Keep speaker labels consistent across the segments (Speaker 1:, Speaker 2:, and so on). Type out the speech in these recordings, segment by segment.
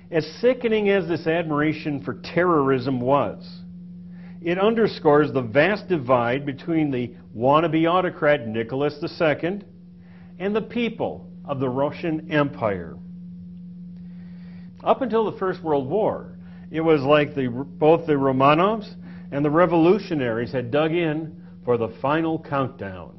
Speaker 1: As sickening as this admiration for terrorism was, it underscores the vast divide between the wannabe autocrat Nicholas II and the people of the Russian Empire. Up until the First World War, it was like both the Romanovs and the revolutionaries had dug in for the final countdown.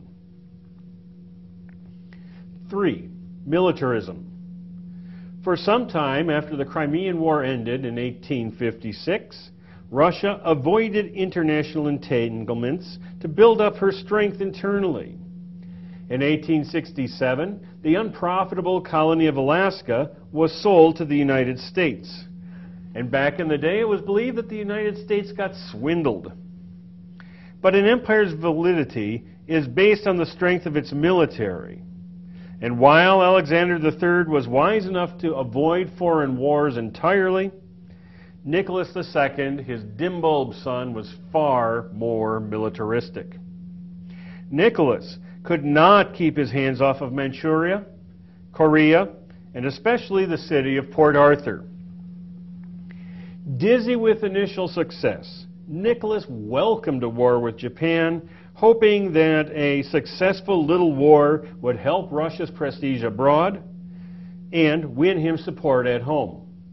Speaker 1: 3. Militarism. For some time after the Crimean War ended in 1856, Russia avoided international entanglements to build up her strength internally. In 1867, the unprofitable colony of Alaska was sold to the United States. And back in the day, it was believed that the United States got swindled. But an empire's validity is based on the strength of its military. And while Alexander III was wise enough to avoid foreign wars entirely, Nicholas II, his dim bulb son, was far more militaristic. Nicholas could not keep his hands off of Manchuria, Korea, and especially the city of Port Arthur. Dizzy with initial success, Nicholas welcomed a war with Japan, hoping that a successful little war would help Russia's prestige abroad and win him support at home.